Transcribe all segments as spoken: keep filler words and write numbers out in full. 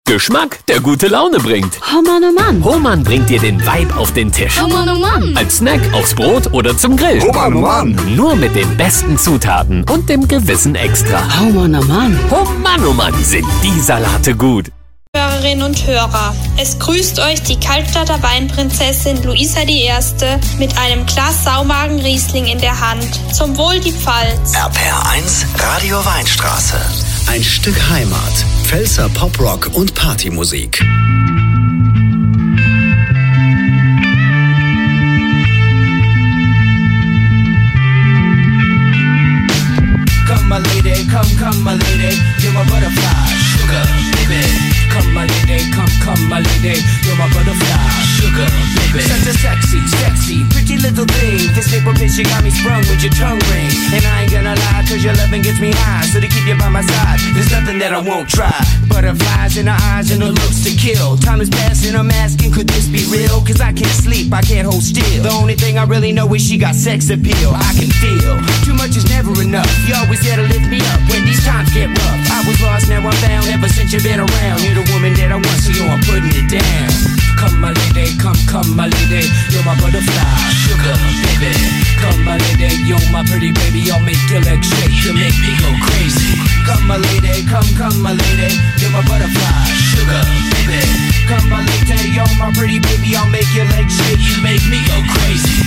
Geschmack, der gute Laune bringt. Oh Mann, oh Mann. Hohmann bringt dir den Vibe auf den Tisch. Oh Mann, oh Mann. Als Snack, aufs Brot oder zum Grill. Oh Mann, oh Mann. Nur mit den besten Zutaten und dem gewissen Extra. Oh Mann, oh Mann. Oh Mann, oh Mann, sind die Salate gut. Hörerinnen und Hörer, es grüßt euch die Kaltstadter Weinprinzessin Luisa die Erste mit einem Glas Saumagen Riesling in der Hand. Zum Wohl die Pfalz. R P R eins Radio Weinstraße. Ein Stück Heimat. Pfälzer Poprock und Partymusik. Come my lady, come, come my lady, you're my butterfly, sugar, baby. Come my lady, come, come my lady, you're my butterfly, sugar, baby. Such a sexy, sexy, pretty little thing. This paper bitch, you got me sprung with your tongue ring. And I ain't gonna lie, cause your loving gets me high. So to keep you by my side, there's nothing that I won't try. Butterflies in her eyes and her looks to kill. Time is passing, I'm asking, could this be real? Cause I can't sleep, I can't hold still. The only thing I really know is she got sex appeal. I can feel, too much is never enough. You always there to lift me up when these times get rough. I was lost, now I'm found, ever since you've been around. You're the woman that I want, so yo, I'm putting it down. Come my lady, come, come my lady, you're my butterfly, sugar, baby. Come my lady, you're my pretty baby, I'll make your legs shake, you make me go crazy. Come my lady, come, come my lady, you're my butterfly, sugar, baby. Come my lady, you're my pretty baby, I'll make your legs shake, you make me go crazy.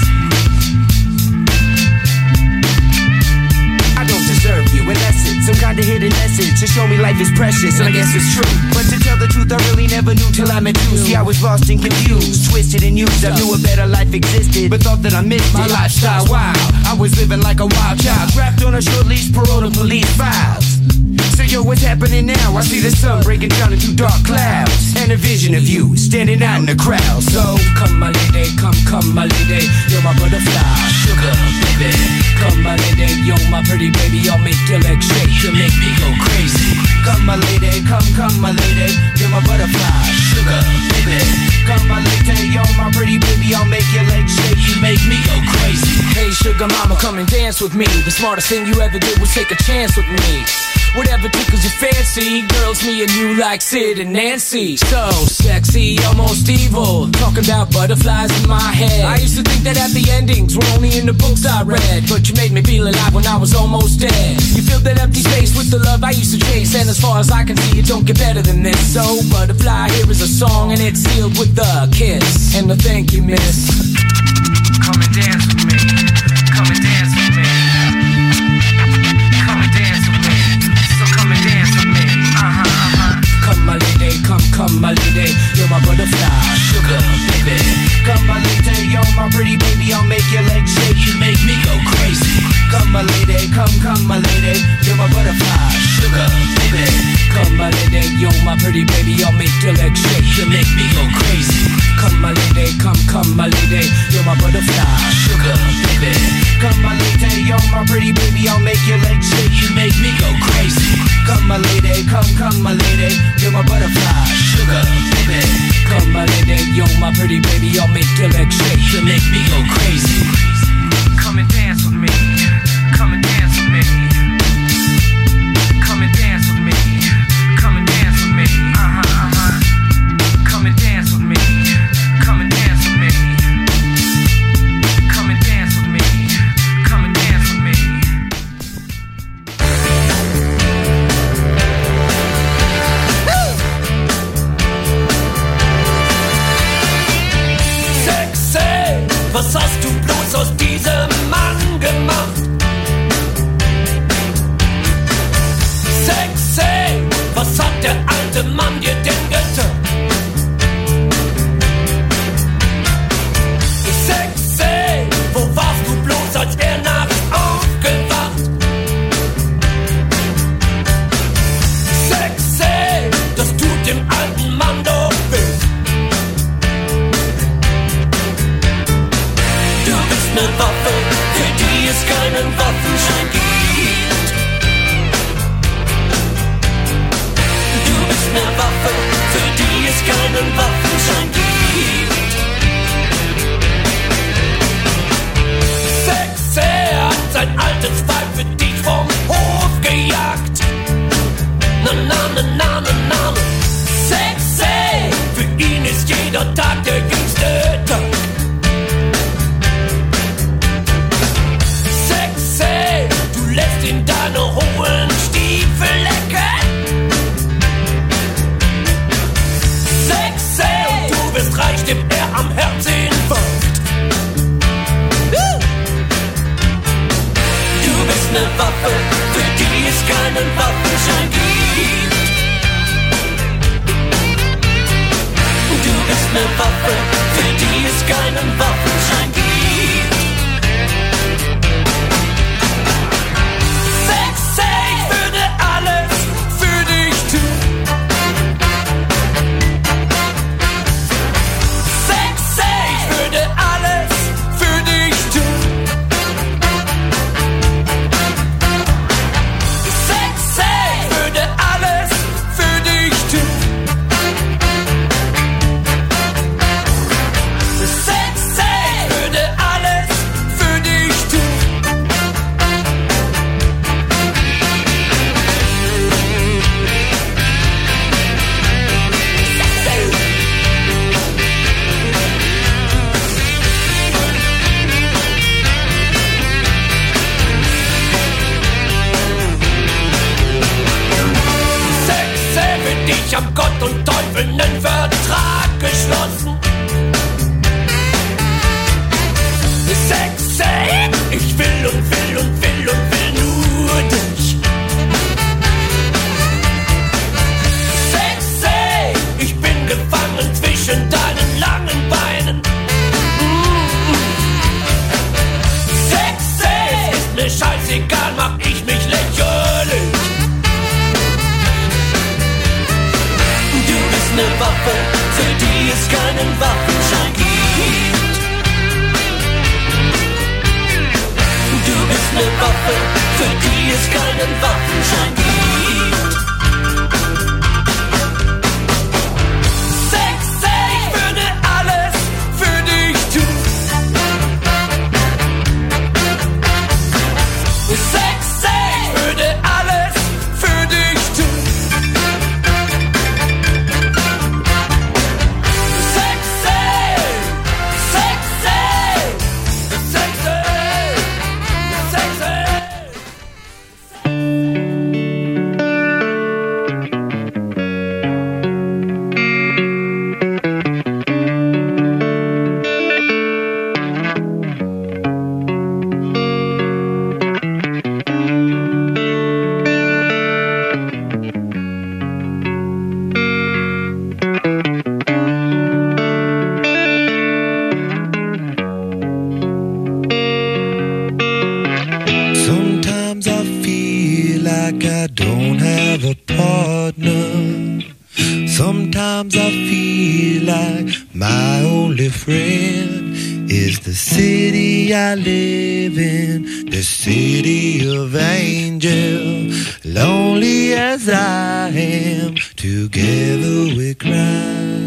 I don't deserve you, and that's it. Some kind of hidden message to show me life is precious, and I guess it's true. But to tell the truth, I really never knew till I met you. See, I was lost and confused, twisted and used. I knew a better life existed, but thought that I missed my lifestyle. Wow, I was living like a wild child, trapped on a short leash, parole to police files. So yo, what's happening now? I see the sun breaking down into dark clouds, and a vision of you standing out in the crowd. So come my lady, come, come my lady, you're my butterfly, sugar, baby. Come my lady, you're my pretty baby, I'll make your legs shake, you make me go crazy. Come my lady, come, come my lady, you're my butterfly, sugar, baby. Come my lady, you're my pretty baby, I'll make your legs shake, you make me go crazy. Hey sugar mama, come and dance with me. The smartest thing you ever did was take a chance with me. Whatever tickles your fancy, girls, me and you like Sid and Nancy. So sexy, almost evil, talking about butterflies in my head. I used to think that happy endings were only in the books I read, but you made me feel alive when I was almost dead. You filled that empty space with the love I used to chase, and as far as I can see, it don't get better than this. So butterfly, here is a song, and it's sealed with a kiss and a thank you, miss. Come and dance with me, come and dance with me. Come my lady, come, come my lady, you're my butterfly, sugar, baby. Come my lady, you're my pretty baby, I'll make your legs shake, you make me go crazy. Come my lady, come, come my lady, you're my butterfly, sugar, baby. Come my lady, you're my pretty baby, I'll make your legs shake, you make me go crazy. Come my lady, come, come my lady, you're my butterfly, sugar, baby. Come my lady, you're my pretty baby, I'll make your legs shake, you make me go crazy. Come my lady, come, come my lady, you're my butterfly, sugar, baby. Come my lady, you're my pretty baby, I'll make your legs shake, you make me go crazy. Come and dance with me, come and dance with me. Come and dance with me, come and dance with me. Uh-huh, uh-huh. Come and dance with me, come and dance with me. Come and dance with me, come and dance with me. stirbt er am Herzinfarkt. Du bist ne Waffe, für die es keinen Waffenschein gibt. Du bist ne Waffe, für die es keinen Waffenschein gibt. Sexy, ich würde alles für dich tun. Sexy, ich würde alles für dich tun. Sexy, ich würde alles für dich tun. Sexy, ich würde alles für dich tun. Sexy, für dich haben Gott und Teufel nen Vertrag geschlossen. Sexy, ich will und will und will und will nur dich. Sexy, ich bin gefangen zwischen deinen langen Beinen. Mm. Sexy, ist mir scheißegal, mach ich mich lächerlich. Du bist ne Waffe, für die es keinen Waffenschein gibt. Du bist ne Waffe, für die es keinen Waffenschein gibt. Sexy, ich würde alles für dich tun. Sexy, ich würde alles für dich tun. Sexy, sexy, sexy, sexy. Sometimes I feel like I don't have a partner. Sometimes I feel like my only friend is the city I live in, the city of angel. Lonely as I am, together we cry.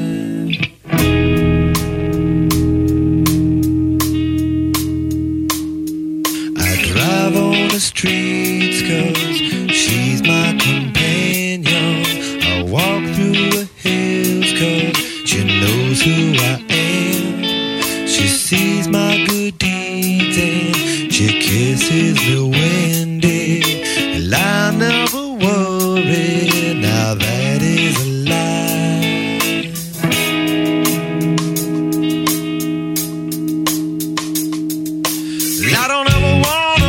Drive on the streets cause she's my companion. I walk through the hills cause she knows who I am. She sees my good deeds and she kisses me windy. And I never worry, now that is a lie. I don't ever want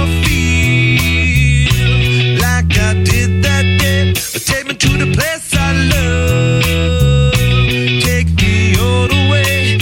take me to the place I love. Take me all the way.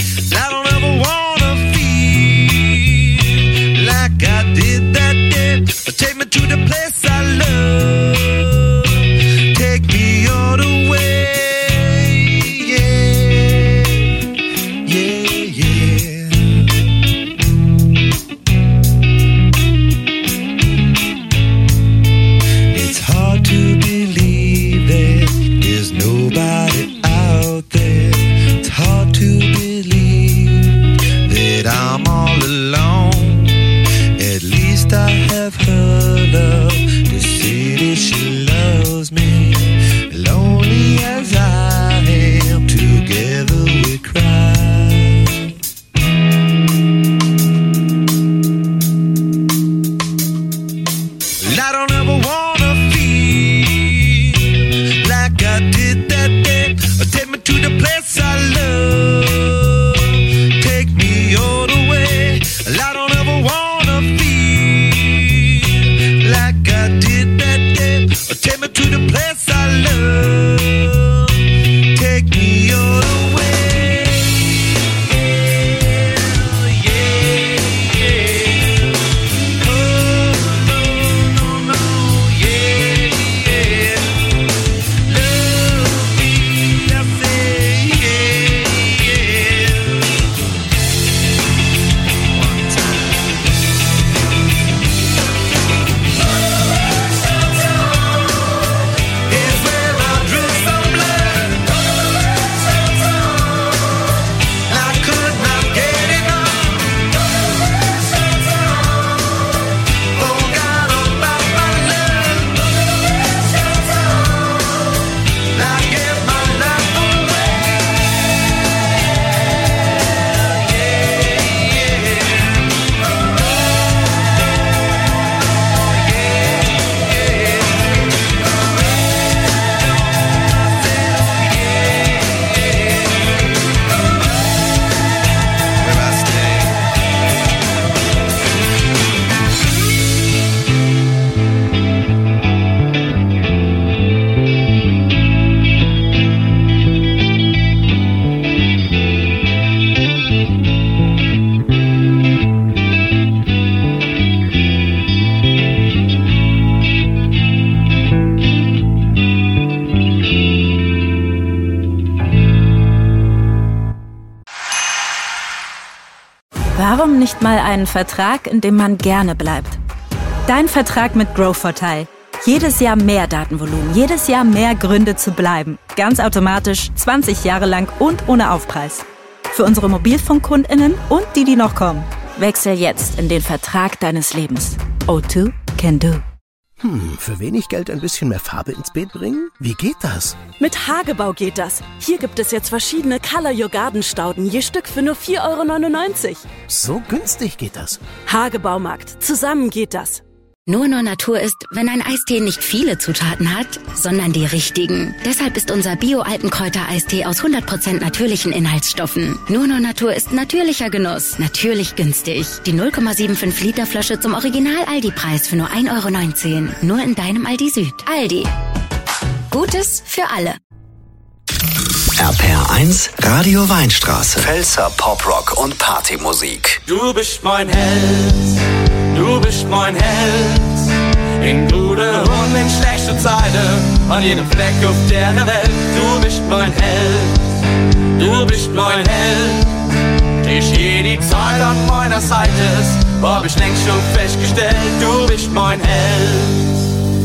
Warum nicht mal einen Vertrag, in dem man gerne bleibt? Dein Vertrag mit Grow-Vorteil. Jedes Jahr mehr Datenvolumen, jedes Jahr mehr Gründe zu bleiben. Ganz automatisch, zwanzig Jahre lang und ohne Aufpreis. Für unsere MobilfunkkundInnen und die, die noch kommen. Wechsel jetzt in den Vertrag deines Lebens. O zwei can do. Hm, für wenig Geld ein bisschen mehr Farbe ins Beet bringen? Wie geht das? Mit Hagebau geht das. Hier gibt es jetzt verschiedene Color Your Garden Stauden, je Stück für nur vier Euro neunundneunzig. So günstig geht das. Hagebaumarkt. Zusammen geht das. Nur nur Natur ist, wenn ein Eistee nicht viele Zutaten hat, sondern die richtigen. Deshalb ist unser Bio-Altenkräuter-Eistee aus hundert Prozent natürlichen Inhaltsstoffen. Nur nur Natur ist natürlicher Genuss, natürlich günstig. Die null Komma fünfundsiebzig Liter Flasche zum Original-Aldi-Preis für nur ein Euro neunzehn. Nur in deinem Aldi Süd. Aldi. Gutes für alle. R P R eins, Radio Weinstraße. Pfälzer Poprock und Partymusik. Du bist mein Held, du bist mein Held. In gute und in schlechte Zeiten, an jedem Fleck auf der Welt. Du bist mein Held, du bist mein Held. Ich je die Zeit an meiner Seite ist, hab ich längst schon festgestellt. Du bist mein Held.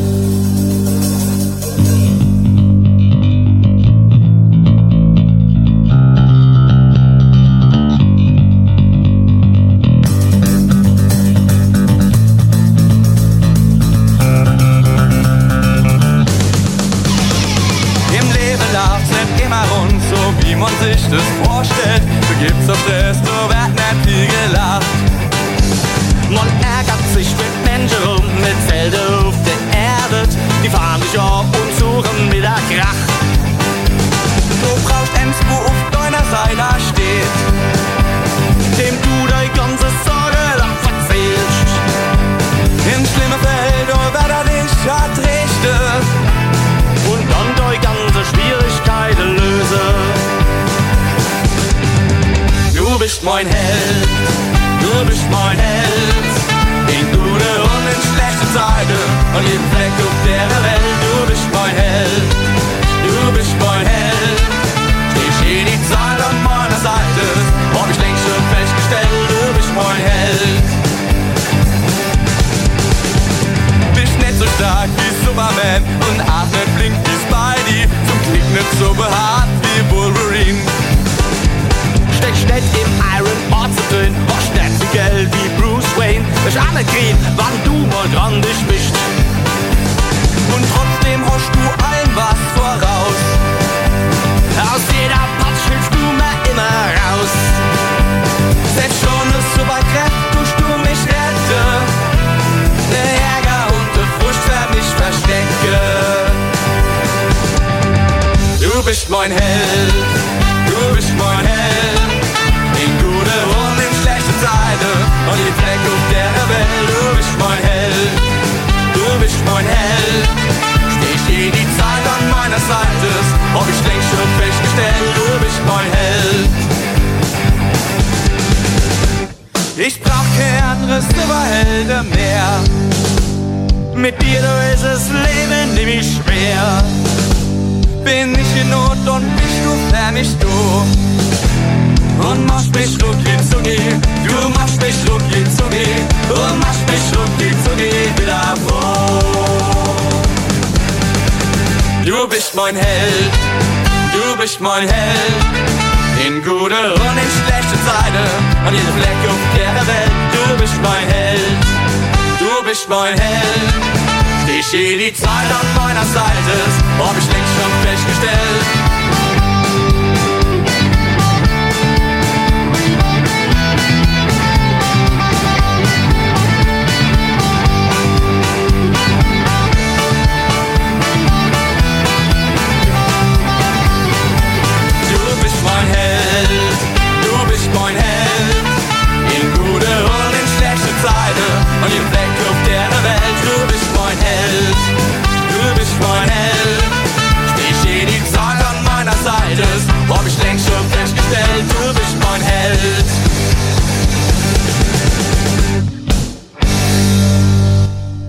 Sich das vorstellt, vergibt's auf das, nur wird nicht viel gelacht. Man ärgert sich mit Menschen rum, mit Zelte auf der Erde, die fahren sich auf und suchen mit der Krach. Du brauchst eins, wo auf deiner Seite steht, dem du deine ganze Sorge lang verzählst. In schlimmer Feld, oh, wer da nicht hat, richtet und dann deine ganze Schwierigkeiten lösen. Du bist mein Held, du bist mein Held. In gute und in schlechte Zeiten, an jedem Fleck auf der Welt. Du bist mein Held, du bist mein Held. Ich steh die Zeit an meiner Seite, hab ich längst schon festgestellt. Du bist mein Held. Bist nicht so stark wie Superman und auch nicht flink wie Spidey. Zum Klick nicht so behaart wie Wolverine. Steckst nicht im Iron Man drin, hast nicht so Geld wie Bruce Wayne. Ich anerkenne, wann du mal dran dich bist. Und trotzdem hast du allen was voraus. Aus jeder Patsch hilfst du mir immer raus. Selbst schon eine Superkraft tust du mich retten. Der Ärger und der Frust werden mich verstecken. Du bist mein Held, du bist mein Held. In gute und in schlechte Zeiten, an jedem Fleck auf der Welt. Du bist mein Held, du bist mein Held. Steh ich je die Zeit an meiner Seite, hab ich längst schon festgestellt. Du bist mein Held. Ich brauch kein anderes Superhelden mehr. Mit dir, du ist das Leben nämlich schwer. Bin ich in Not und bist du für mich du. Und machst mich rucki zucki, du machst mich rucki zucki, und machst mich rucki zucki wieder froh. Du bist mein Held, du bist mein Held. In gute und in schlechte Zeiten, an jedem Fleck auf der Welt. Du bist mein Held, du bist mein Held. Ich steh die Zeit an meiner Seite, hab ich längst schon festgestellt. An jedem Fleck auf der Welt, du bist mein Held, du bist mein Held. Steh ich die Zeit an meiner Seite, hab ich längst schon festgestellt, du bist mein Held.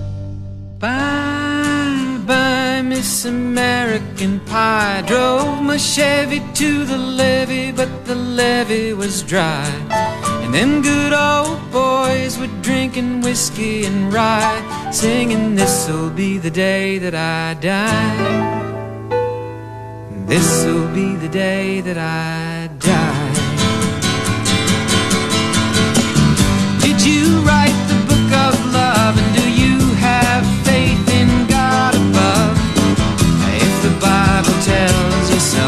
Bye, bye, Miss American Pie. Drove me my Chevy to the levee, but the levee was dry. And them good old boys were drinking whiskey and rye, singing, this'll be the day that I die. This'll be the day that I die. Did you write the book of love, and do you have faith in God above? If the Bible tells you so.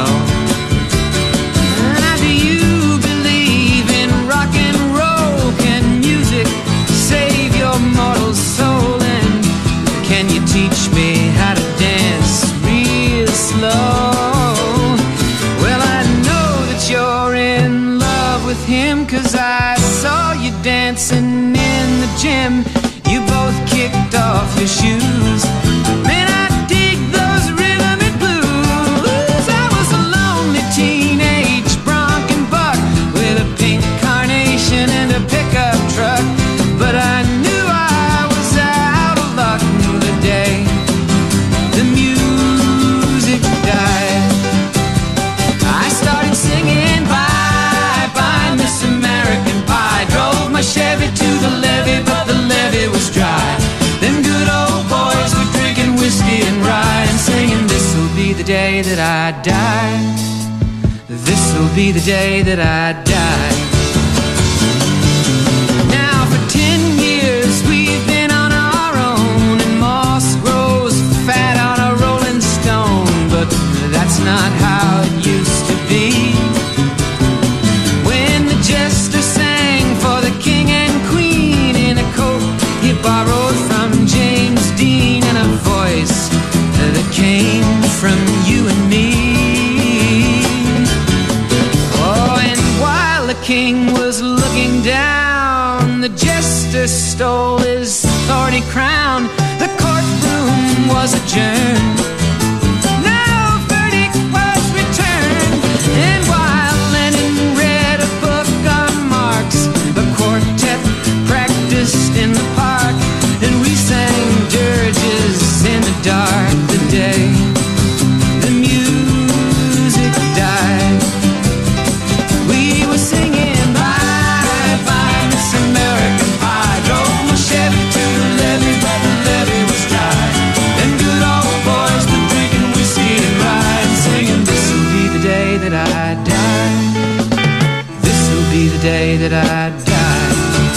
Now do you believe in rock and roll? Can music save your mortal soul? And can you teach me how to dance real slow? Well, I know that you're in love with him, 'cause I saw you dancing in the gym. You both kicked off your shoes. Man, I dig those rhythm and blues. I was a lonely teenage bronc and buck with a pink carnation and a pickup truck, but I knew I was out of luck the day the music died. I started singing bye bye Miss American Pie. Drove my Chevy to the levee, but the levee was dry. Them good old boys were drinking whiskey and rye and singing, this'll be the day that I die. This'll be the day that I die. Now for ten years we've been on our own, and moss grows fat on a rolling stone, but that's not how it used to be. When the jester sang for the king and queen in a coat he borrowed from James Dean, and a voice that came from you and me. Oh, and while the king was looking down, the jester stole his thorny crown. The courtroom was adjourned. No verdict was returned. And while Lenin read a book on Marx, the quartet practiced in the park, and we sang dirges in the dark the day the music died. We were singing bye bye Miss American Pie. Drove my Chevy to the levee, but the levee was dry. Them good old boys were drinking whiskey and rye and singing, this'll be the day that I die. This'll be the day that I die.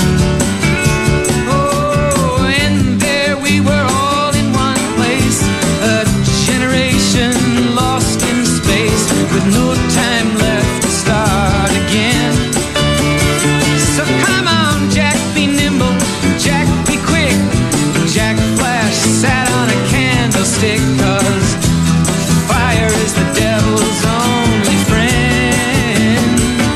Oh, and there we were all in one place, a generation lost in space, with no time left to start again. So come on, Jack, be nimble, Jack, be quick. Jack Flash sat on a candlestick, 'cause fire is the devil's only friend.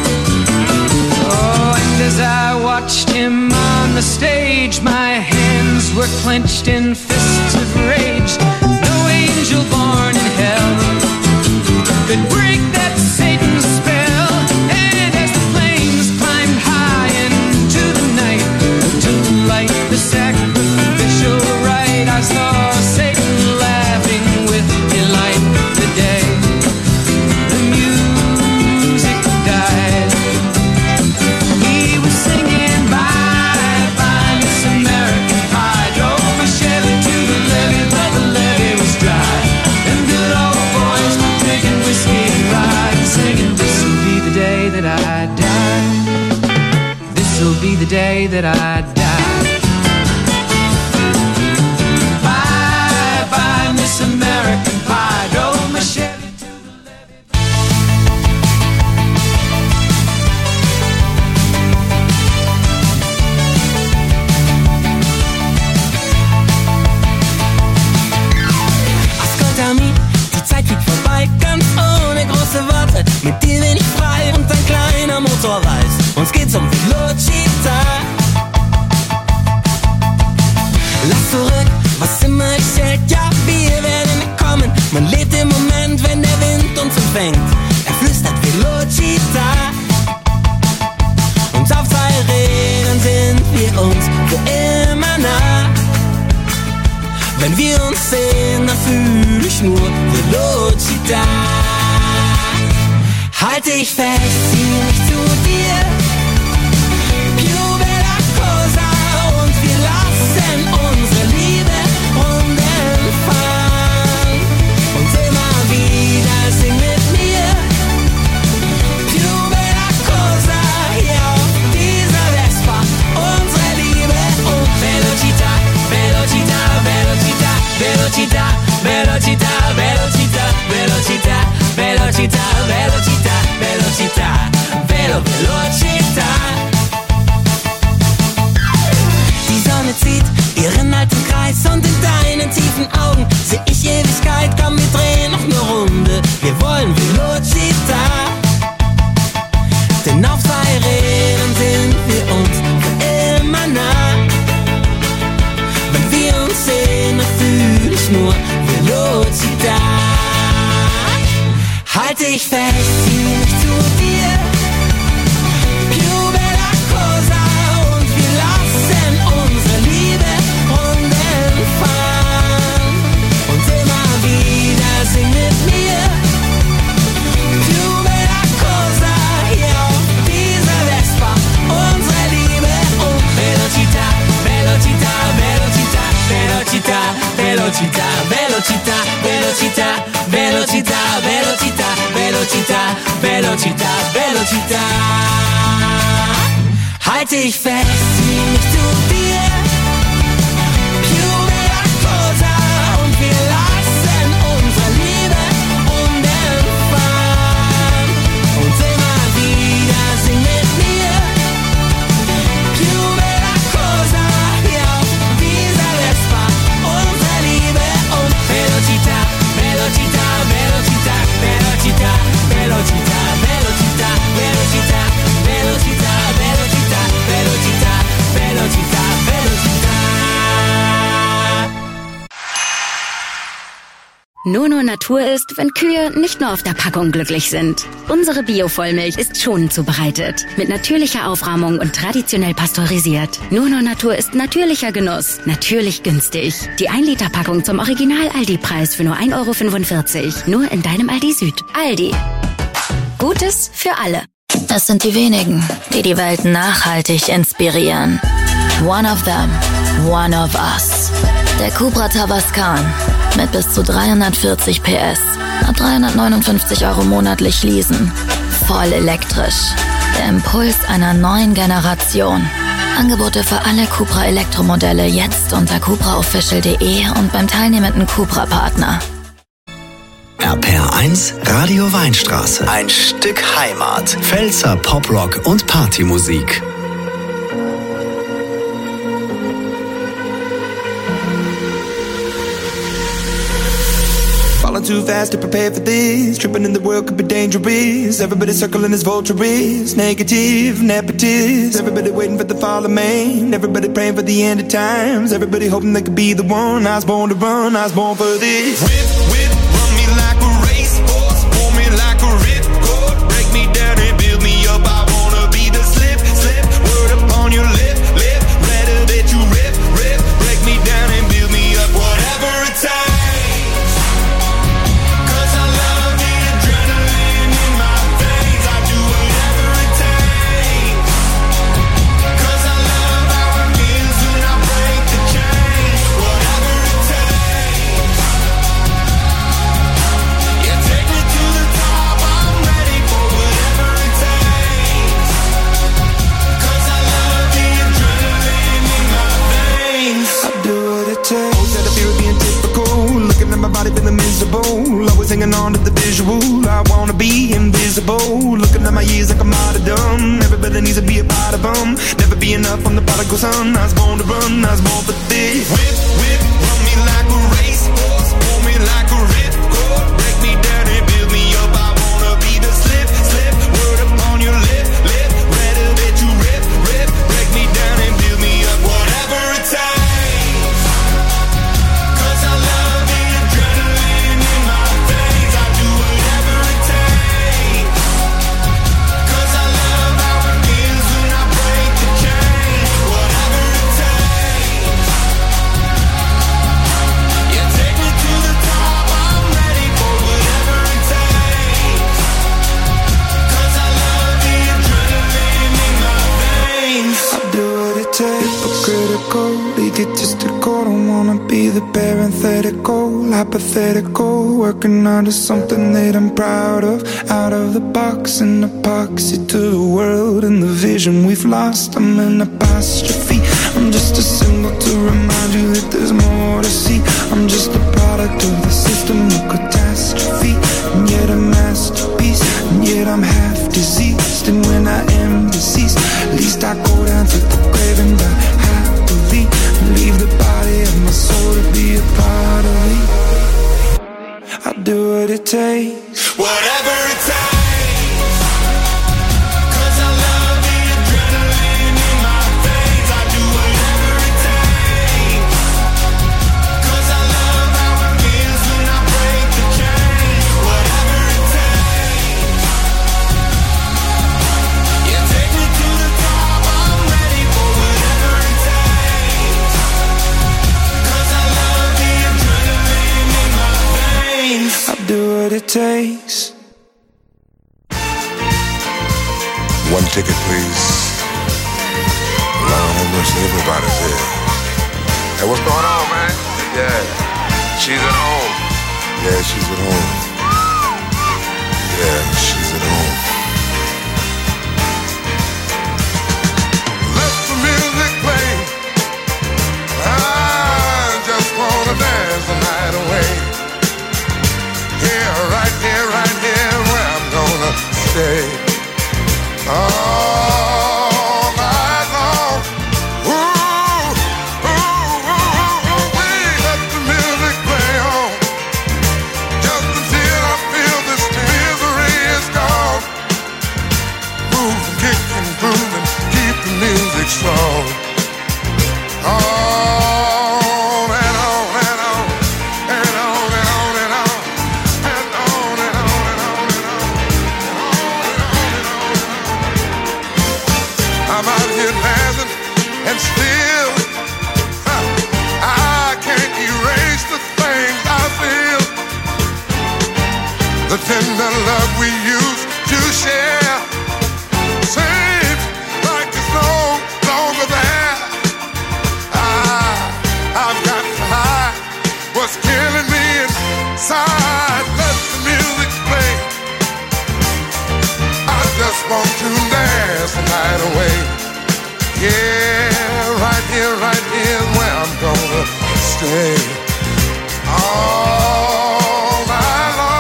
Oh, and as I watched him on the stage, my hands were clenched in fists of rage. No angel born in hell could break that Satan's spell. And as the flames climbed high into the night to light the sacrificial rite, I saw Satan laughing with delight the day the music died. He was singing bye bye Miss American Pie. Drove my Chevy to the levee, but the levee was dry. Them good old boys were drinking whiskey and rye and singing, this'll be the day that I die. This'll be the day that I die. Bye bye Miss American Pie. Drove my Chevy to the levee. Ascoltami, die Zeit fliegt vorbei, ganz ohne große Worte. Mit dir bin ich frei und ein kleiner Motor weiß, uns geht's um Velocita. Lass zurück, was immer dich hält, ja, wir werden kommen. Man lebt im Moment, wenn der Wind uns empfängt. Er flüstert Velocita. Und auf zwei Rädern sind wir uns für immer nah. Wenn wir uns sehen, dann fühl ich nur Velocita. Halt dich fest, zieh mich zu dir. Più bella cosa, und wir lassen unsere Liebe Runden fahren. Und immer wieder sing mit mir. Più bella cosa, hier auf dieser Vespa. Unsere Liebe und Velocità, Velocità, Velocità, Velocità, Velocità, Velocità, Velocità, Velocità, Velocità, Velocità, Velo, Velocità. Die Sonne zieht ihren alten Kreis und in deinen tiefen Augen seh ich Ewigkeit. Komm, wir drehen noch eine Runde, wir wollen Velocità. Denn auf zwei Rädern sind wir uns für immer nah. Wenn wir uns sehen, dann fühl ich nur Velocità. Halt dich fest, zieh mich zu dir. Più bella cosa, und wir lassen unsere Liebe Runden fahren. Und immer wieder sing mit mir. Più bella cosa, hier auf dieser Vespa. Unsere Liebe und Velocità, Velocità, Velocità, Velocità, Velocità, Velocità, Velocità, Velocità, Velocità, Velocità, Velocità, Velocità. Halt dich fest, zieh mich zu dir. Più bella cosa, und wir lassen unsere Liebe Runden fahren. Und immer wieder sing mit mir. Più bella cosa, hier auf dieser Vespa. Unsere Liebe und Velocità, Velocità, Velocità, Velocità, Velocità, Velocità, Velocità, Velocità, Velocità, Velocità, Velocità, Velocità. Nur nur Natur ist, wenn Kühe nicht nur auf der Packung glücklich sind. Unsere Bio-Vollmilch ist schonend zubereitet, mit natürlicher Aufrahmung und traditionell pasteurisiert. Nur nur Natur ist natürlicher Genuss, natürlich günstig. Die ein Liter Packung zum Original-Aldi-Preis für nur ein Euro fünfundvierzig. Nur in deinem Aldi Süd. Aldi. Gutes für alle. Es sind die wenigen, die die Welt nachhaltig inspirieren. One of them, one of us. Der Cupra Tavascan mit bis zu dreihundertvierzig P S. Ab dreihundertneunundfünfzig Euro monatlich leasen. Voll elektrisch. Der Impuls einer neuen Generation. Angebote für alle Cupra Elektromodelle jetzt unter cupra official punkt de und beim teilnehmenden Cupra-Partner. R P R eins Radio Weinstraße. Ein Stück Heimat. Pfälzer Poprock und Partymusik. Falling too fast to prepare for this. Tripping in the world could be dangerous. Everybody circling as vultures. Negative, nepotist. Everybody waiting for the fall of man. Everybody praying for the end of times. Everybody hoping they could be the one. I was born to run, I was born for this. Whip, whip, run me like a racehorse. Pull me like a ripcord. Break me down and build me up. I wanna be the slip, slip. Word upon your lip, lip. Rather that you rip, rip. Break me down and build me up. Whatever it takes. My body feeling miserable, always hanging on to the visual. I wanna be invisible, looking at my years like I'm out of dumb. Everybody needs to be a part of them. Never be enough on the prodigal son. I was born to run, I was born for this. Whip, whip, run me like a racehorse, pull me like a ripcord. Break me down and build me up. I wanna be the slip, slip. Word upon your lip, lip. Rather that you rip, rip. Break me down and build me up. Whatever it takes. critical, egotistical. Don't wanna be the parenthetical, hypothetical, working under something that I'm proud of. Out of the box, an epoxy to the world and the vision we've lost. I'm an apostrophe, I'm just a symbol to remind you that there's more to see. I'm just a product of the system of catastrophe, and yet a masterpiece, and yet I'm half diseased. And when I am deceased, at least I go down to the grave and die happily, and leave the body of my soul to be a part of me. I'll do what it takes, whatever it takes. Do what it takes. One ticket, please. Lord have mercy, everybody's here. Hey, what's going on, man? Yeah, she's at home. Yeah, she's at home. Yeah, she's at home. Let the music play. I just wanna dance the night away. Here, right here, right here, where I'm gonna stay all night long. Ooh, ooh, ooh, ooh, ooh, we let the music play on, just until I feel this misery is gone. Move and kick and groove and keep the music strong. Oh, the tender love we used to share seems like it's no longer there. I, I've got to hide what's killing me inside. Let the music play. I just want to dance the night away. Yeah, right here, right here is where I'm gonna stay. All night long.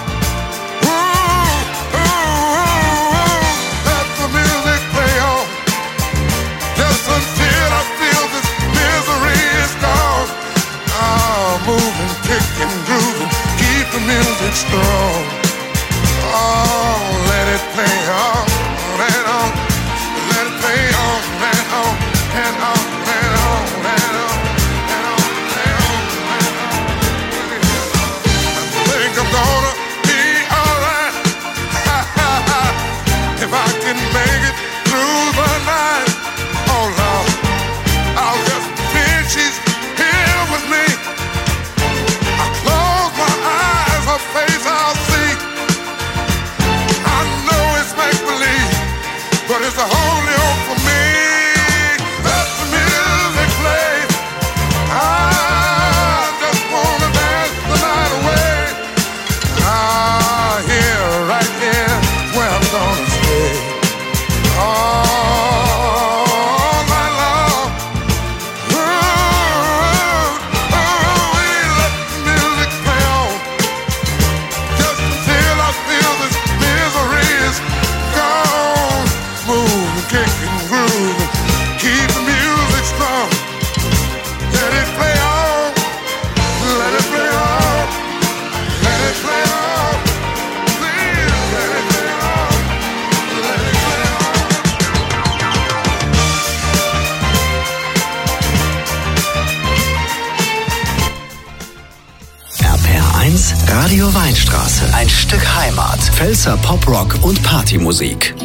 Moving, kicking, grooving, keep the music strong. Oh, let it play on and on, let it play on and on and on and on and on and on and on and on. I think I'm gonna be alright if I can make it through the night. Oh Lord, I'll just pretend she's here with me. Her face I'll see. I know it's make-believe, but it's the only hope for me. Let the music play. I just wanna dance the night away. Ah, here, right here, where I'm gonna stay. All night long. Ooh, ooh, ooh, we let the music play on. Kicking, grooving, keep the music strong. Let it play on, let it play on, let it play on. Please, let it play on, let it play on. R P R eins, Radio Weinstraße. Ein Stück Heimat. Pfälzer Poprock und Partymusik.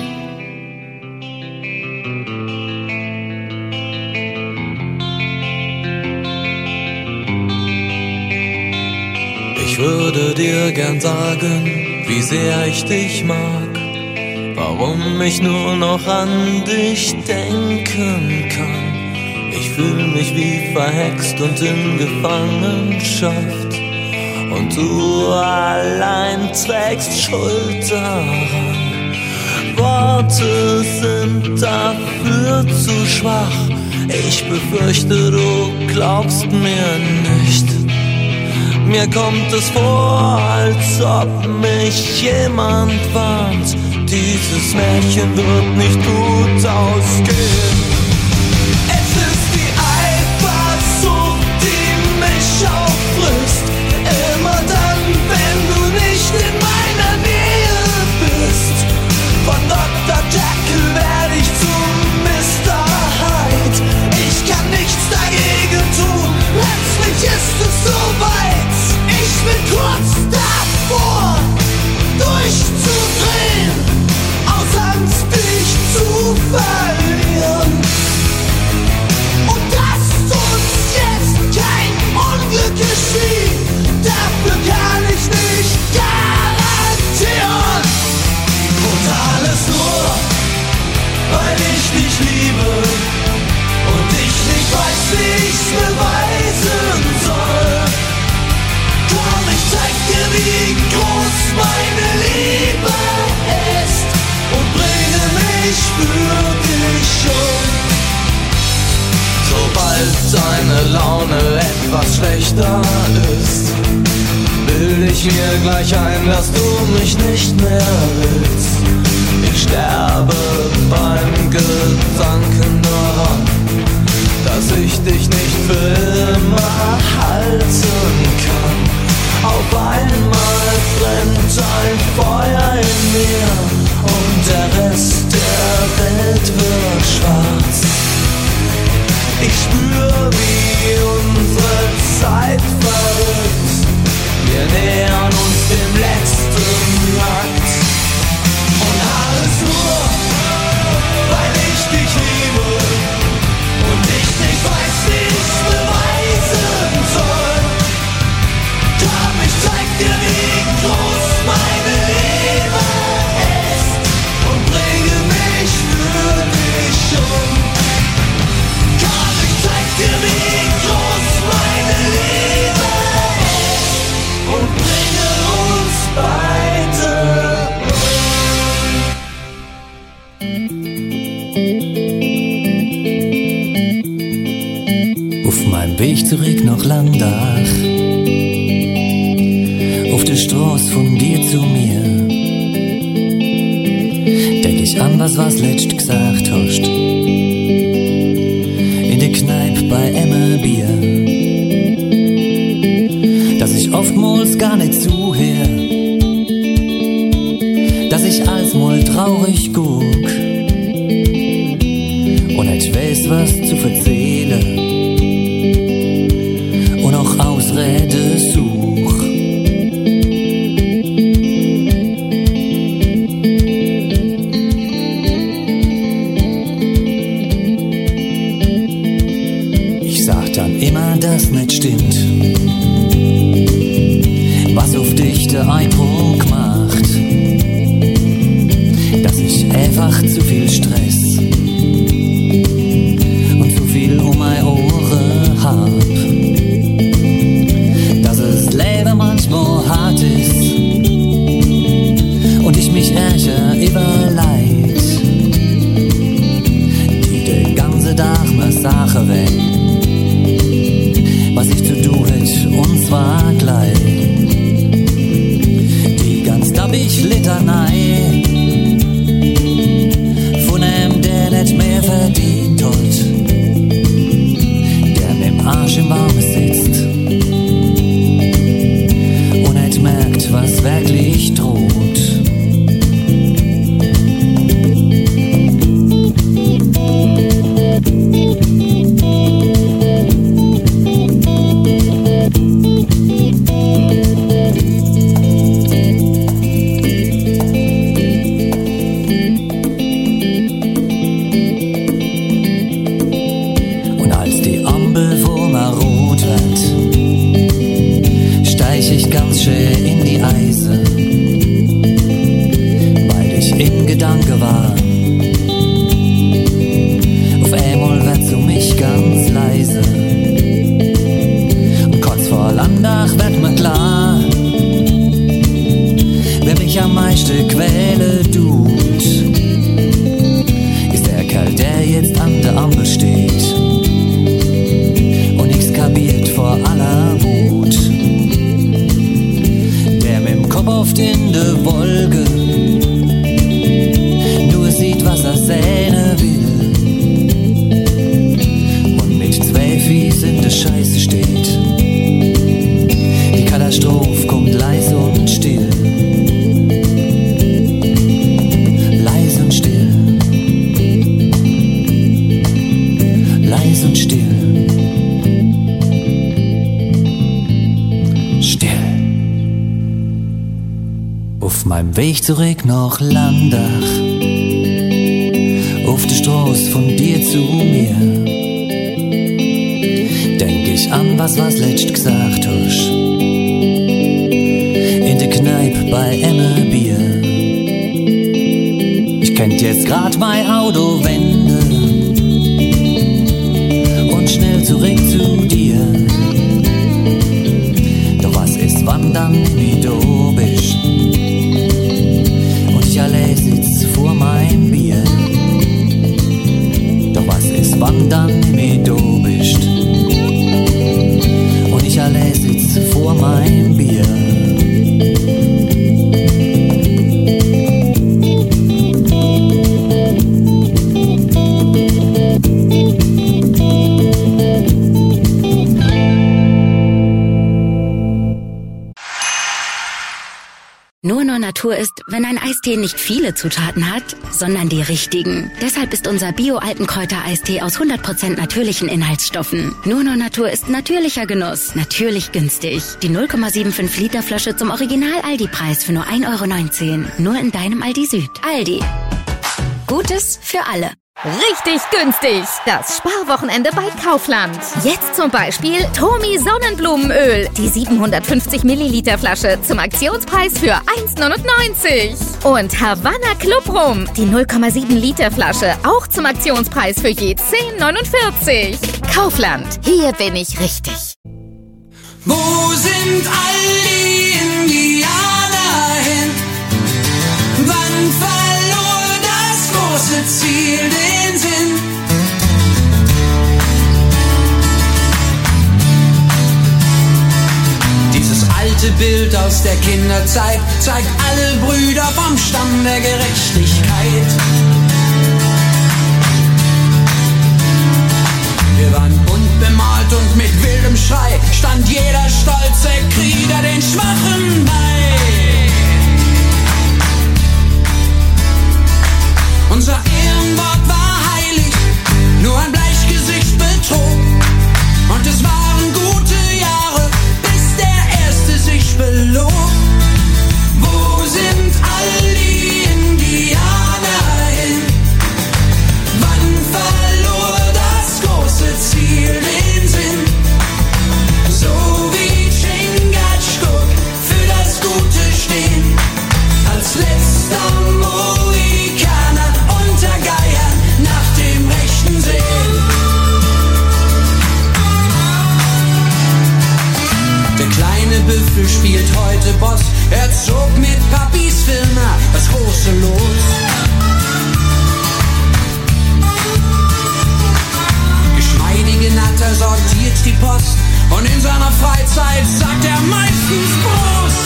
Ich würde dir gern sagen, wie sehr ich dich mag, warum ich nur noch an dich denken kann. Ich fühl mich wie verhext und in Gefangenschaft. Und du allein trägst Schuld daran. Worte sind dafür zu schwach. Ich befürchte, du glaubst mir nicht. Mir kommt es vor, als ob mich jemand warnt. Dieses Märchen wird nicht gut ausgehen. Es ist die Eifersucht, die mich auffrisst. Immer dann, wenn du nicht in meiner Nähe bist. Von Doktor Jekyll werde ich zum Mister Hyde. Ich kann nichts dagegen tun, letztlich ist es soweit. Ich bin kurz davor, durchzudrehen, aus Angst dich zu verlieren. Und dass uns jetzt kein Unglück geschieht, dafür kann ich nicht garantieren. Und alles nur, weil ich dich liebe und ich nicht weiß, wie ich's beweisen soll. Komm, ich zeig dir, wie groß meine Liebe ist und bringe mich für dich um. Sobald deine Laune etwas schlechter ist, bild ich mir gleich ein, dass du mich nicht mehr willst. Ich sterbe beim Gedanken daran, dass ich dich nicht für immer halten kann. Auf einmal brennt ein Feuer in mir und der Rest der Welt wird schwarz. Ich spür, wie unsere Zeit verrückt. Wir nähern uns dem letzten Akt. Und alles nur, weil ich dich liebe und ich nicht weiß, wie ich's beweisen soll. Komm, ich zeig dir, wie groß meine Liebe ist und bringe mich für dich um. Komm, ich zeig dir, wie groß meine Liebe ist und bringe uns beide um. Auf meinem Weg zurück nach Landach, auf der Straße von dir zu mir, denk ich an was, was letzt gesagt hast. In der Kneipe bei Emma Bier, dass ich oftmals gar nicht zuhör, dass ich alsmal traurig guck und nicht weiß, was zu erzählen und auch Ausrede such. Immer das nicht stimmt, was auf dich der Eindruck macht, dass ich einfach zu viel Stress und zu viel um meine Ohren hab, dass das Leben manchmal hart ist und ich mich ärger über Leid, die den ganzen Tag mir Sache weg, was ich zu tun hätt, und zwar gleich. Die ganz dappig Litanei von einem, der nicht mehr verdient hat, der mit dem Arsch im Baum sitzt und nicht merkt, was wirklich droht. In die Eise, weil ich in Gedanke war. Auf einmal wird zu mir ich ganz leise. Und kurz vor Landach wird mir klar, wer mich am meisten quäle tut, ist der Kerl, der jetzt an der Ampel steht und nichts kapiert vor aller Wut. Der mit dem Kopf oft in der Wolke nur sieht, was er sehne will und mit zwei Fies in der Scheiße steht. Die Katastrophe kommt leise und still. Leise und still. Leise und still. Still. Auf meinem Weg zurück nach Landach, auf der Straße von dir zu mir, denk ich an was, was letzt gesagt hast, in der Kneipe bei Emme Bier. Ich könnt jetzt grad mein Auto wenden und schnell zurück zu dir. Doch was ist, wann dann nie du bist und ich allein sitz vor meinem Bier? Doch was ist, wann dann nie du bist und ich allein sitz vor meinem Bier? Nur nur Natur ist, wenn ein Eistee nicht viele Zutaten hat, sondern die richtigen. Deshalb ist unser Bio-Altenkräuter-Eistee aus hundert Prozent natürlichen Inhaltsstoffen. Nur nur Natur ist natürlicher Genuss, natürlich günstig. Die null Komma fünfundsiebzig Liter Flasche zum Original-Aldi-Preis für nur ein Euro neunzehn. Nur in deinem Aldi Süd. Aldi. Gutes für alle. Richtig günstig. Das Sparwochenende bei Kaufland. Jetzt zum Beispiel Tomi Sonnenblumenöl. Die siebenhundertfünfzig Milliliter Flasche zum Aktionspreis für eins neunundneunzig. Und Havanna Club Rum. Die null Komma sieben Liter Flasche auch zum Aktionspreis für je zehn neunundvierzig. Kaufland. Hier bin ich richtig. Wo sind all die Indianer hin? Wann verlor das große Ziel den Sinn? Dieses alte Bild aus der Kinderzeit zeigt alle Brüder vom Stamm der Gerechtigkeit. Wir waren bunt bemalt und mit wildem Schrei stand jeder stolze Krieger den Schwachen bei. Unser Ehrenwort war heilig, nur ein Bleichgesicht betrog. Und es waren gute Jahre, bis der Erste sich belog. Wo sind all die Indianer hin? Wann verlor das große Ziel den Sinn? So wie Chingachgook für das Gute stehen, als letzter Mohikaner unter Geiern nach dem Rechten sehen. Der kleine Büffel spielt heute Boss, er zog mit Papis Firma das große Los. Geschmeidige Natter sortiert die Post und in seiner Freizeit sagt er meistens Prost.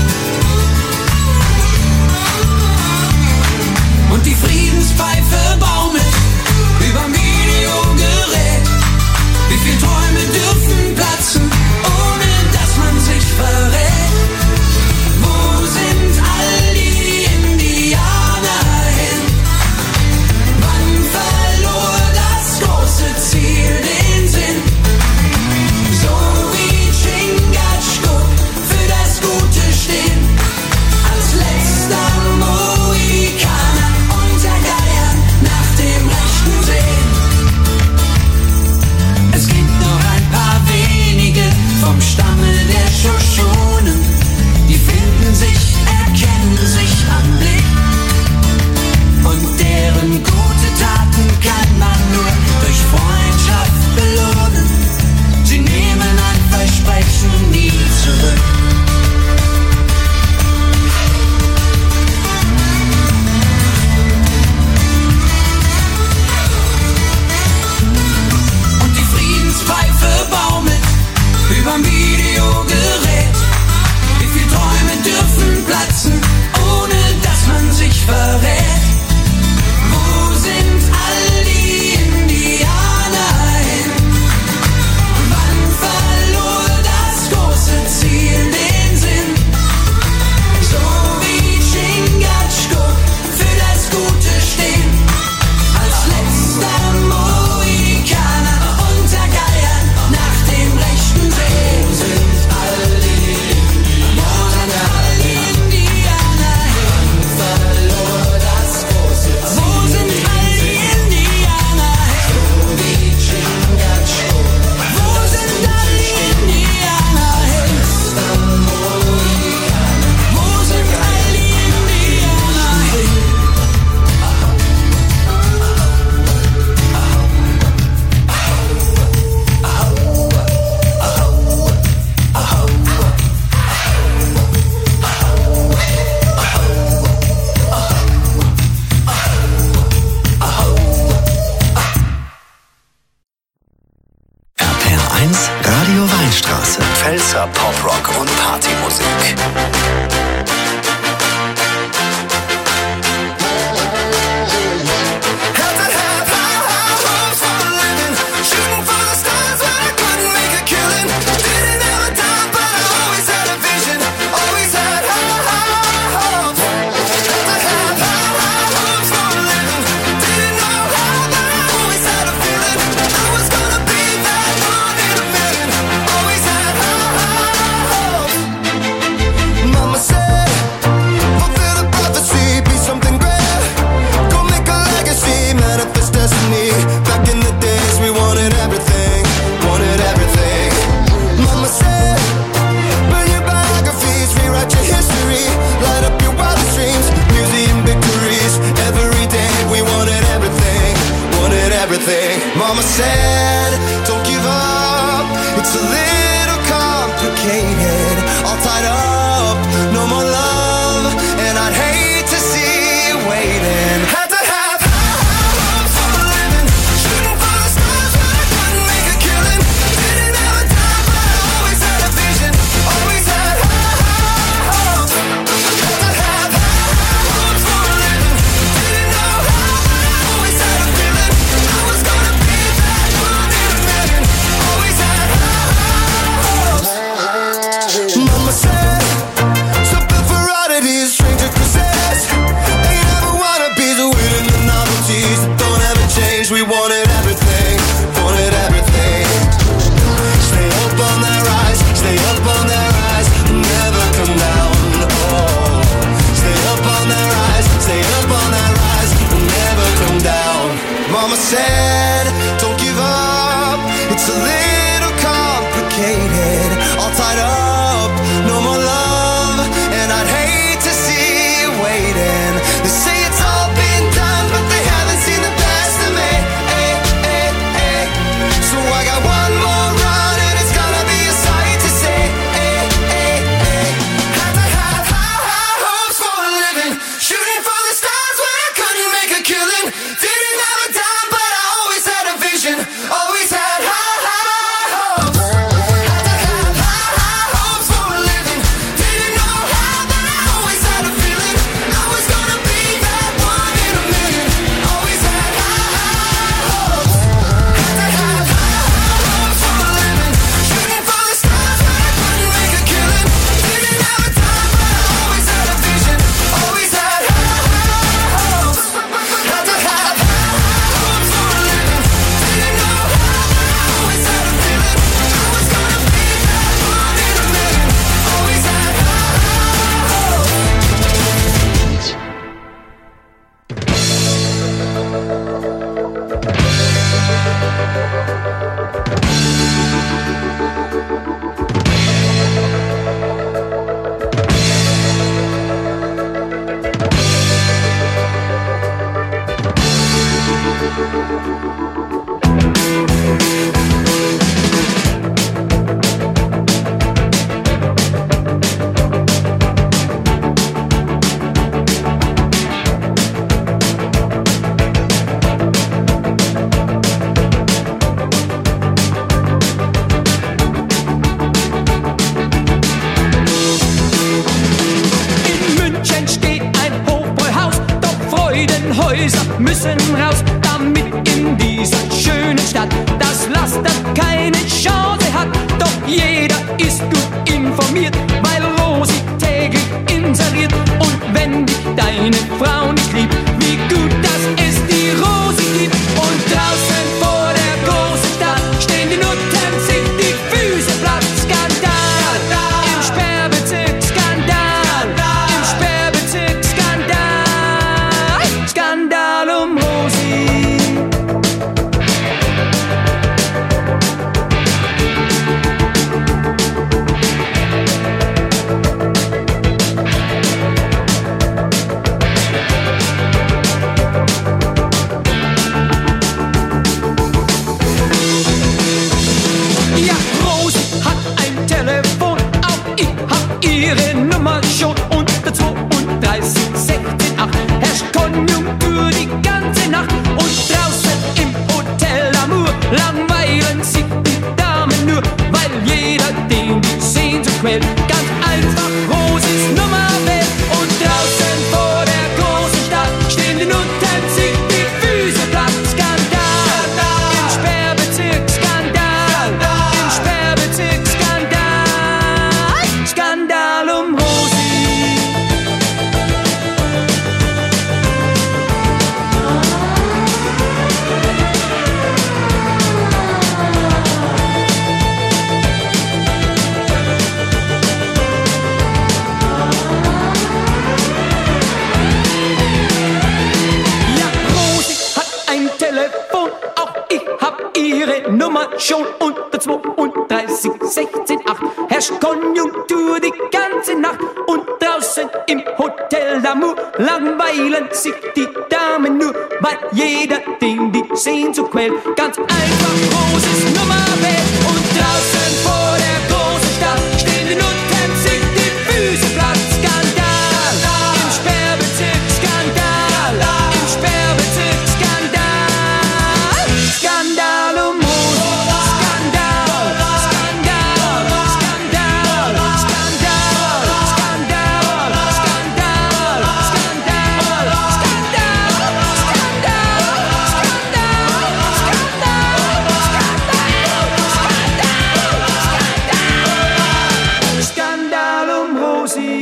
Und die Friedenspfeife baumelt überm Videogerät. Wie viel Träume dürfen platzen, ohne dass man sich verrät? Wo sind all die Indianer hin? Wann verlor das große Ziel den Sinn? So wie Chingachgook Felser Poprock und Partymusik. Mama said, don't give up, it's a little complicated, all tied up, no more love, and I'd hate to see you waiting. Had to have high hopes for a living, shooting for the stars but I couldn't make a killing, didn't have a time but I always had a vision, always had high hopes. Had to have high hopes for a living, didn't know how but I always had a feeling, I was gonna be Mama said, something for oddities, stranger cruises. Ain't never wanna be the winning the novelties that don't ever change. We wanted everything, wanted everything. Stay up on that rise, stay up on that rise, never come down. Oh, stay up on that rise, stay up on that rise, never come down. Mama said, don't give up, it's a little complicated, all tied up, no more love, and I'd hate to see you waiting. They say it's all been done, but they haven't seen the best of me. Ay, ay, ay. So I got one more run, and it's gonna be a sight to see. Ay, ay, ay. Had to have high, high hopes for a living, shooting for the stars when I couldn't make a killing. Didn't have a dime, but I always had a vision, always had high, high hopes. Had to have high, high hopes for a living, didn't know how, but I always had a feeling I was gonna be that one in a million. Always had high, high hopes. Had to have high, high hopes for a living, shooting for the stars when I couldn't make a killing. Didn't have a time, but I always had a vision, always had high, high hopes. Had to have high, high hopes for a living, didn't know how, but I always had a feeling I was gonna be that one in a million. Always had high, In München steht ein Hofbräuhaus, doch Freudenhäuser müssen raus, damit in dieser schönen Stadt das Laster keine Chance hat. Doch jeder ist gut informiert, weil Rosi täglich inseriert. Und wenn dich deine Frau nicht liebt, wie gut, dass es die Rosi gibt. Und draußen vor der großen Stadt stehen die Nutten, sich die Füße platt. Skandal im Sperrbezirk, Skandal im Sperrbezirk, Skandal, Skandal um Rosi. Nummer schon unter zweiunddreißig, sechzehn, acht. Herrscht Konjunktur die ganze Nacht und draußen im Hotel d'Amour langweilen sich die Damen nur, weil jeder den die Sehnsucht quält. Ganz einfach großes Nummer wählt und draußen vor der großen Stadt stehen die Nutten, sich die Füße platt. Skandal im Sperrbezirk, Skandal im Sperrbezirk, Skandal, Skandal um Rosen, Skandal, Skandal, Skandal, Skandal, Skandal, Skandal, Skandal, Skandal, Skandal um Rosi.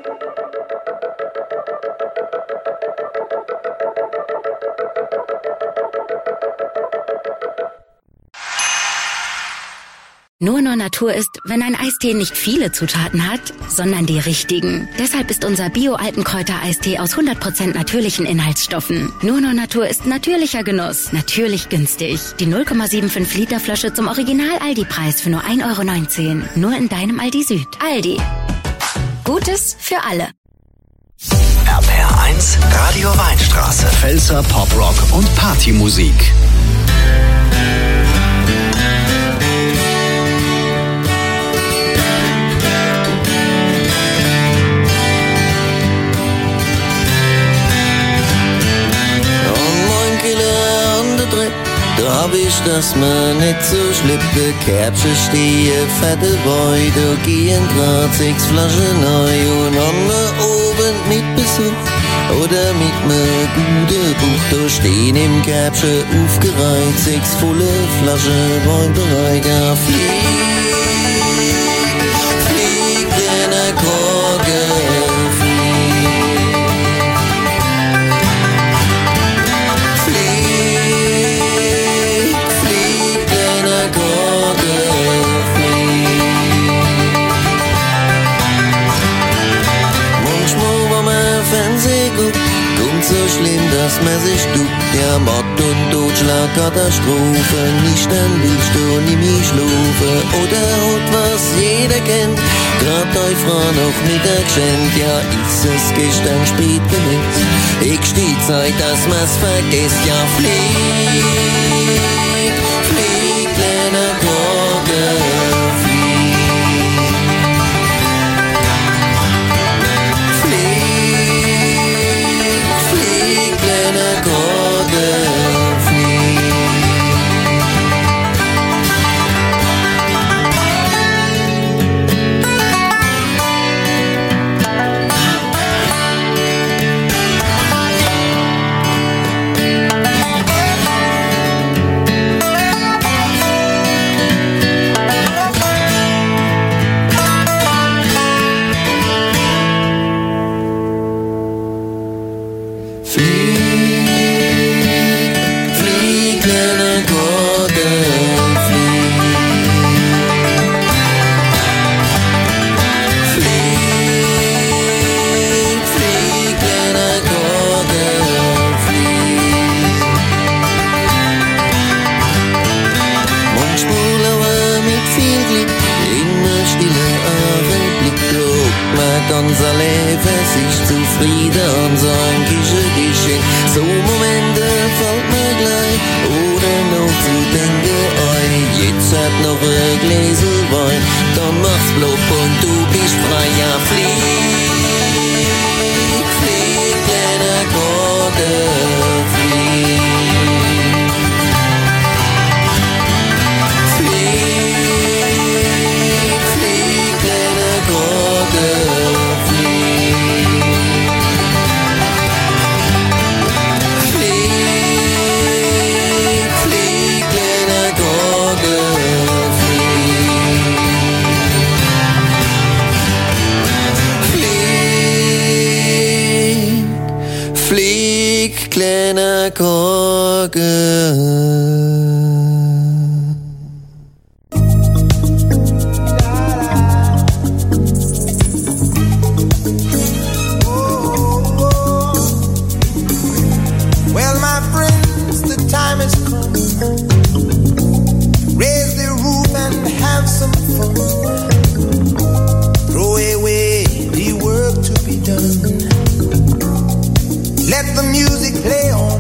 Nur Nur Natur ist, wenn ein Eistee nicht viele Zutaten hat, sondern die richtigen. Deshalb ist unser Bio-Altenkräuter-Eistee aus hundert Prozent natürlichen Inhaltsstoffen. Nur Nur Natur ist natürlicher Genuss, natürlich günstig. Die null Komma fünfundsiebzig Liter Flasche zum Original-Aldi-Preis für nur ein Euro neunzehn. Nur in deinem Aldi Süd. Aldi. Gutes für alle. R P R eins Radio Weinstraße. Pfälzer Poprock und Partymusik. Da hab ich das mir nicht so schlippe, Kerbsche stehe, fette Boy, da gehen grad sechs Flaschen neu und an mir oben mit Besuch oder mit mir gute Buch, da stehen im Kerbsche aufgereiht, sechs volle Flaschen Weinbereit, ja flieg, flieg, kleiner Korke, so schlimm, dass man sich duckt, ja Mord und Totschlag, Katastrophe, nicht dann willst du nie mich schlufe, oder hat was jeder kennt, grad eu Frau noch Mittag geschenkt, ja ist es gestern spät genug, ich steh Zeit, dass man's vergesst, ja flieg, flieg, kleiner Korke, unser Leben sich zufrieden und sein Kische, Kische. So Momente fällt mir gleich, oder noch zu denken, oi, jetzt hat noch ein Gläsel Wein, dann mach's plopp und du bist frei, ja flieg, flieg, kleiner Korke, flieg. Flieg, flieg, kleiner Korke, kleiner Korke. Well, my friends, the time has come some fun. Throw away the work to be done. Let the music play on.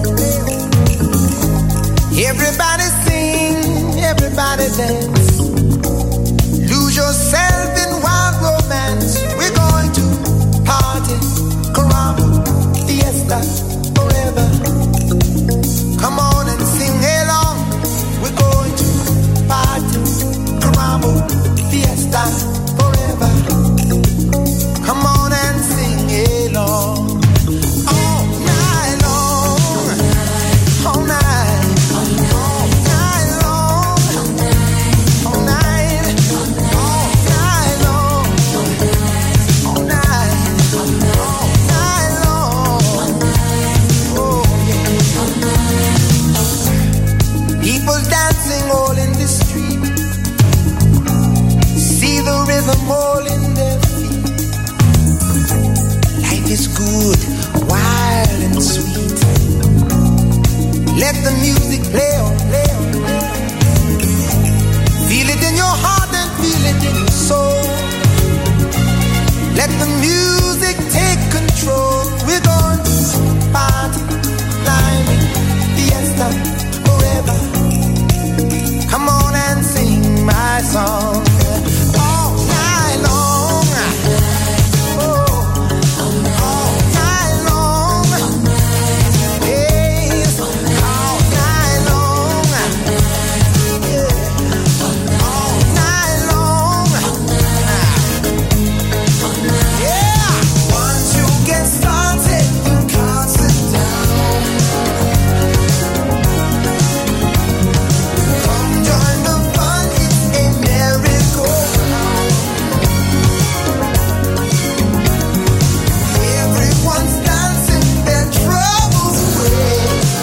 Everybody sing, everybody dance. Lose yourself in wild romance. We're going to party, caramba, fiesta, forever. Come on and sing along. We're going to party, caramba, fiesta, forever. Come on and sing along. All night long, all night, all night long, all night, all night long, all night, all night long. Oh yeah. People dancing all in the street. See the rhythm all in their feet. Life is good, wild and sweet. Let the music play on, play on, play on. Feel it in your heart and feel it in your soul. Let the music take control. We're going to party, climbing, fiesta, forever. Come on and sing my song. All night long. Oh, all night long. Yes, all night long. Yeah, all night long. Yeah, once you get started, you can't sit down. Come join the fun, it's a merry-go-round. Everyone's dancing their troubles away.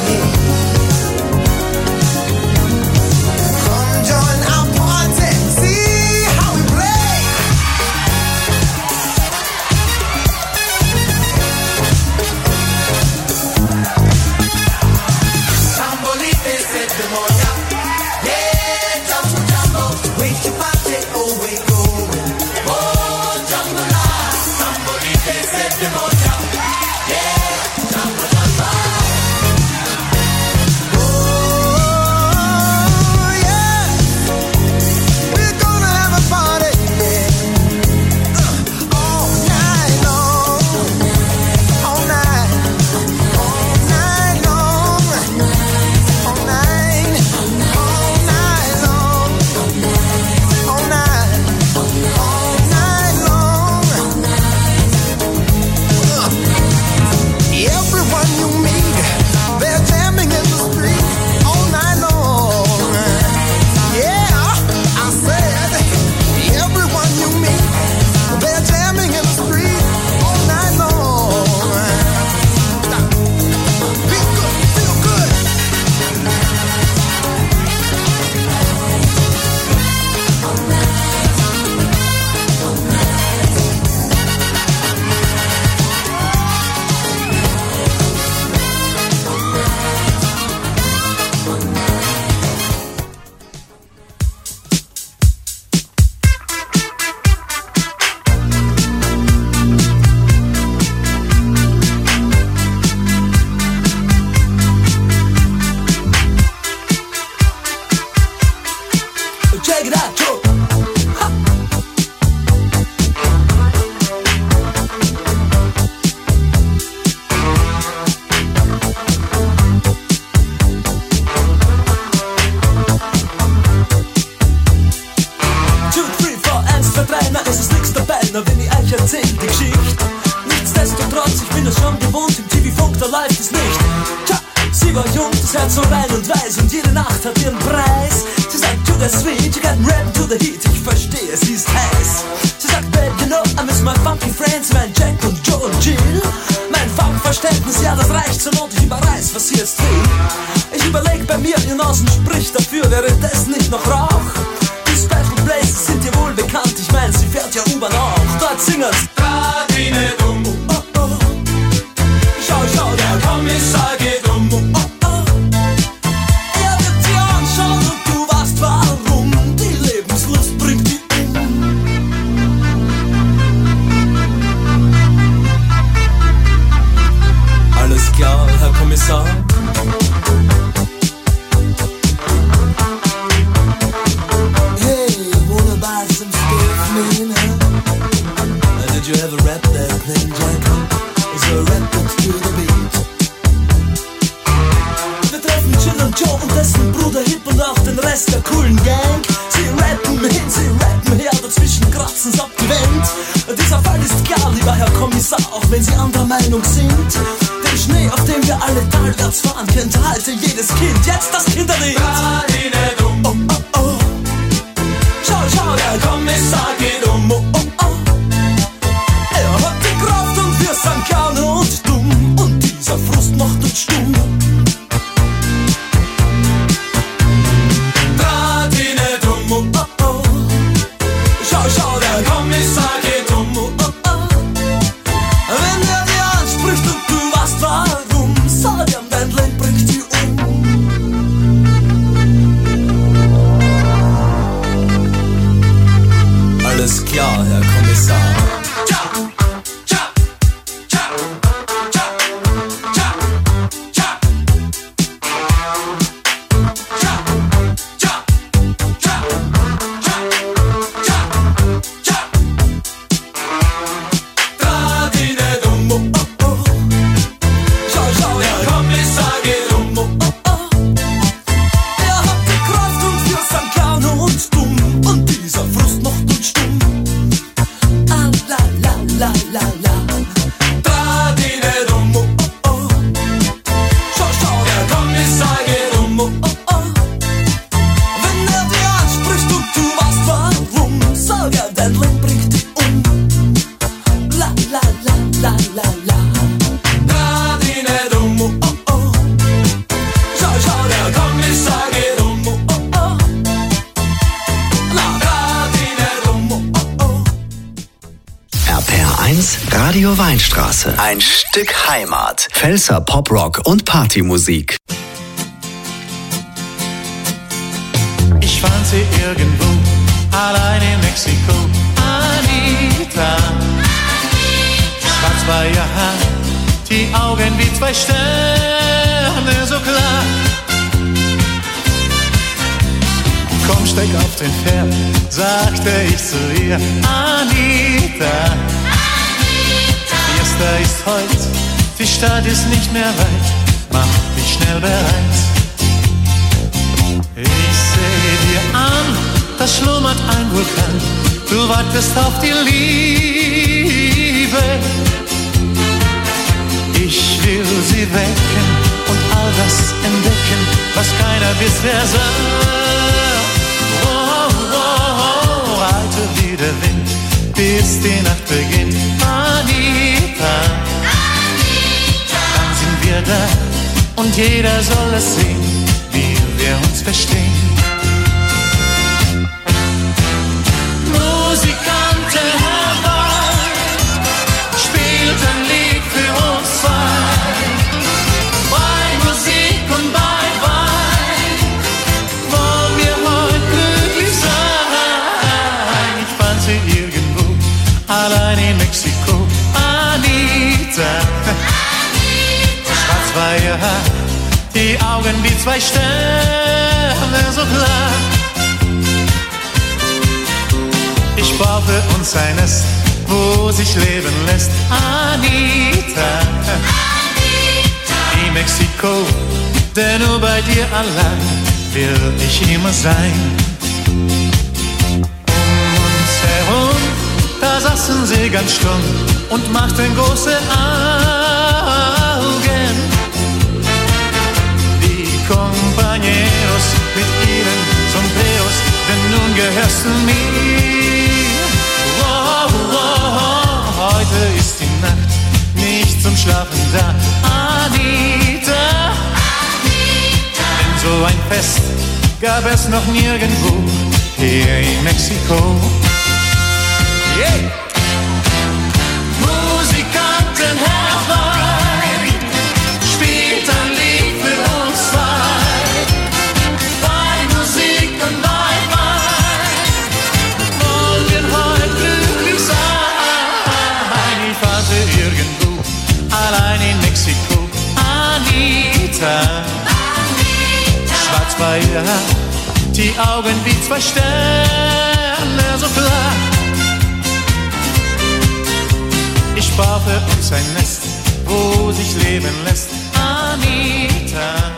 Come join our party, see how we play. Tambolite set the moja. Yeah, jumbo jumbo. Wait your party, oh we going. Oh, jumbo la. Tambolite set the moja. Yeah, jumbo jumbo. Oh yeah, we're gonna have a party. Yeah. Uh, all night long, all night, all night long. All night, all night long, all night, all night long. Everyone you meet, they're jamming in the street all night long. Yeah, I said, everyone you meet, they're jamming in the street all night long. Feel good, feel good. Check it out, Joe. Two, three, four, eins, zwei, drei, na es ist nix dabei, na wenn ich euch erzähl die Geschichte. Nichtsdestotrotz, ich bin es schon gewohnt, im T V-Funk, da läuft es nicht. Tja, sie war jung, das Herz so rein und weiß und jede Nacht hat ihren Preis. Sie sagt, to the sweet, you got rap to the heat, ich verstehe, sie ist heiß. Sie sagt, babe, you know, I miss my funky friends, mein Jack und Joe und Jill. Mein Funkverständnis, ja, das reicht zur Not, ich überreiß, was sie jetzt will. Ich überleg bei mir, ihr Nasen spricht dafür, wäre das nicht noch Rauch? Die Special Places sind dir wohl bekannt, ich mein, sie fährt ja U-Bahn auch. Dort singen's Radine dumm, oh, oh. Schau, schau, der Kommissar geht um, oh, oh. Er wird sie anschauen und du weißt warum. Die Lebenslust Kommissar. Hey, wanna buy some stuff, man, huh? Did you ever rap that thing, Jack? Is a rap to the beat. Wir treffen Jill und Joe und dessen Bruder Hip und auch den Rest der coolen Gang. Sie rappen hin, sie rappen her, dazwischen kratzen's ab die Wand. Dieser Fall ist klar, lieber Herr Kommissar, auch wenn Sie anderer Meinung sind. Den Schnee, auf dem wir alle talwärts fahren, kennt heute jedes Kind. Jetzt das Kinderlied. Oh, oh, oh. Schau, schau, der Kommissar geht um. Oh, oh, oh. Er hat die Kraft und wir sind gerne und dumm. Und dieser Frust macht uns stumm. Draht ihn nicht um. Oh, oh, oh. Schau, schau, der Kommissar geht um. Oh, oh, oh. Wenn er dir anspricht und du weißt warum, sag ihm, dein Leben bringt dich um. Alles klar, Herr Kommissar. Radio Weinstraße. Ein Stück Heimat. Pfälzer Poprock und Partymusik. Ich fand sie irgendwo, allein in Mexiko. Anita. Schwarz war ihr Haar, die Augen wie zwei Sterne, so klar. Komm, steig auf den Pferd, sagte ich zu ihr. Anita. Da ist heut, die Stadt ist nicht mehr weit, mach dich schnell bereit. Ich seh dir an, da schlummert ein Vulkan, du wartest auf die Liebe. Ich will sie wecken und all das entdecken, was keiner bisher sah. Oh, oh, oh, reite wie der Wind, bis die Nacht beginnt. Anita, Anita, dann sind wir da und jeder soll es sehen, wie wir uns verstehen. Musikanten herbei, spielt ein Lied für uns zwei. Bei Musik und bei Wein wollen wir heute glücklich sein. Ich fand sie irgendwo, allein in Mexiko. Anita, Anita. Schwarz war ihr Haar, die Augen wie zwei Sterne, so klar. Ich baue für uns ein Nest, wo sich leben lässt. Anita, Anita. In Mexiko, denn nur bei dir allein will ich immer sein. Um uns herum, da saßen sie ganz stumm und machten große Augen. Die Compañeros mit ihren Sombreros, denn nun gehörst du mir. Oh, oh, oh, heute ist die Nacht nicht zum Schlafen da. Anita, Anita. Denn so ein Fest gab es noch nirgendwo hier in Mexiko. Yeah. Musikanten herbei, spielt ein Lied für uns zwei. Bei Musik und bei Wein wollen wir heute glücklich sein. Ich war sie irgendwo, allein in Mexiko. Anita, Anita. Schwarz-weiße Haar, die Augen wie zwei Sterne, so flach. Ich baue für uns ein Nest, wo sich leben lässt. Anita.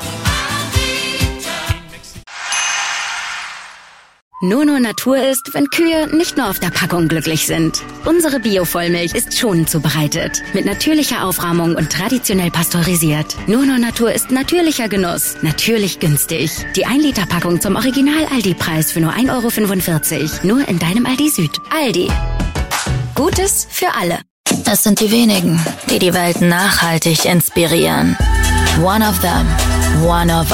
Nur nur Natur ist, wenn Kühe nicht nur auf der Packung glücklich sind. Unsere Bio-Vollmilch ist schonend zubereitet, mit natürlicher Aufrahmung und traditionell pasteurisiert. Nur nur Natur ist natürlicher Genuss, natürlich günstig. Die ein Liter Packung zum Original-Aldi-Preis für nur ein Euro fünfundvierzig. Nur in deinem Aldi Süd. Aldi. Gutes für alle. Es sind die wenigen, die die Welt nachhaltig inspirieren. One of them, one of